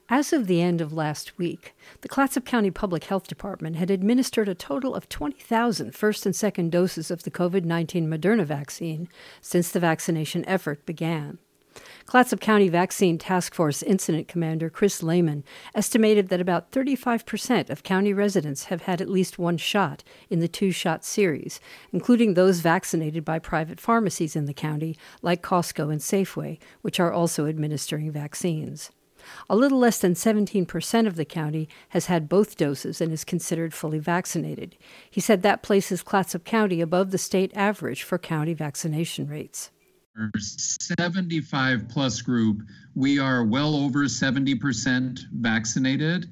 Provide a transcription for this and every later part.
As of the end of last week, the Clatsop County Public Health Department had administered a total of 20,000 first and second doses of the COVID-19 Moderna vaccine since the vaccination effort began. Clatsop County Vaccine Task Force Incident Commander Chris Lehman estimated that about 35% of county residents have had at least one shot in the two-shot series, including those vaccinated by private pharmacies in the county like Costco and Safeway, which are also administering vaccines. A little less than 17% of the county has had both doses and is considered fully vaccinated. He said that places Clatsop County above the state average for county vaccination rates. Our 75 plus group, we are well over 70% vaccinated.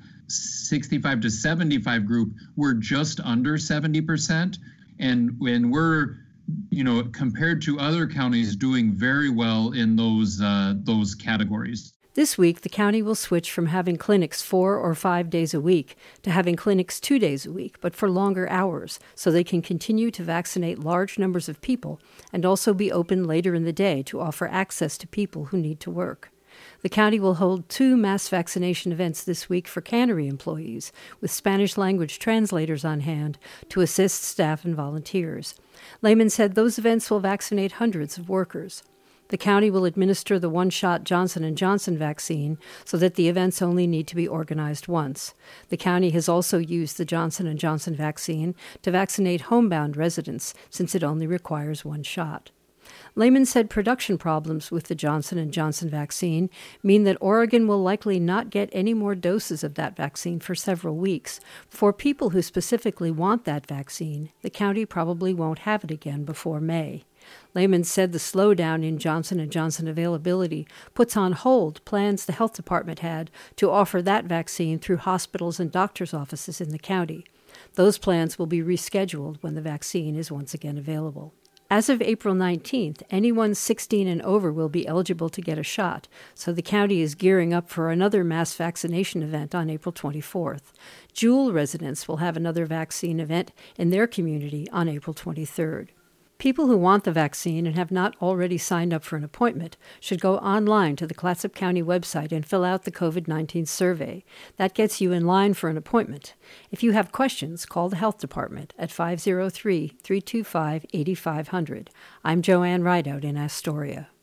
65 to 75 group, we're just under 70%. And when we're, compared to other counties, doing very well in those categories. This week, the county will switch from having clinics 4 or 5 days a week to having clinics 2 days a week, but for longer hours, so they can continue to vaccinate large numbers of people and also be open later in the day to offer access to people who need to work. The county will hold 2 mass vaccination events this week for cannery employees, with Spanish-language translators on hand to assist staff and volunteers. Lehman said those events will vaccinate hundreds of workers. The county will administer the one-shot Johnson & Johnson vaccine so that the events only need to be organized once. The county has also used the Johnson & Johnson vaccine to vaccinate homebound residents since it only requires one shot. Lehman said production problems with the Johnson & Johnson vaccine mean that Oregon will likely not get any more doses of that vaccine for several weeks. For people who specifically want that vaccine, the county probably won't have it again before May. Lehman said the slowdown in Johnson & Johnson availability puts on hold plans the health department had to offer that vaccine through hospitals and doctors' offices in the county. Those plans will be rescheduled when the vaccine is once again available. As of April 19th, anyone 16 and over will be eligible to get a shot, so the county is gearing up for another mass vaccination event on April 24th. Jewel residents will have another vaccine event in their community on April 23rd. People who want the vaccine and have not already signed up for an appointment should go online to the Clatsop County website and fill out the COVID-19 survey. That gets you in line for an appointment. If you have questions, call the health department at 503-325-8500. I'm Joanne Rideout in Astoria.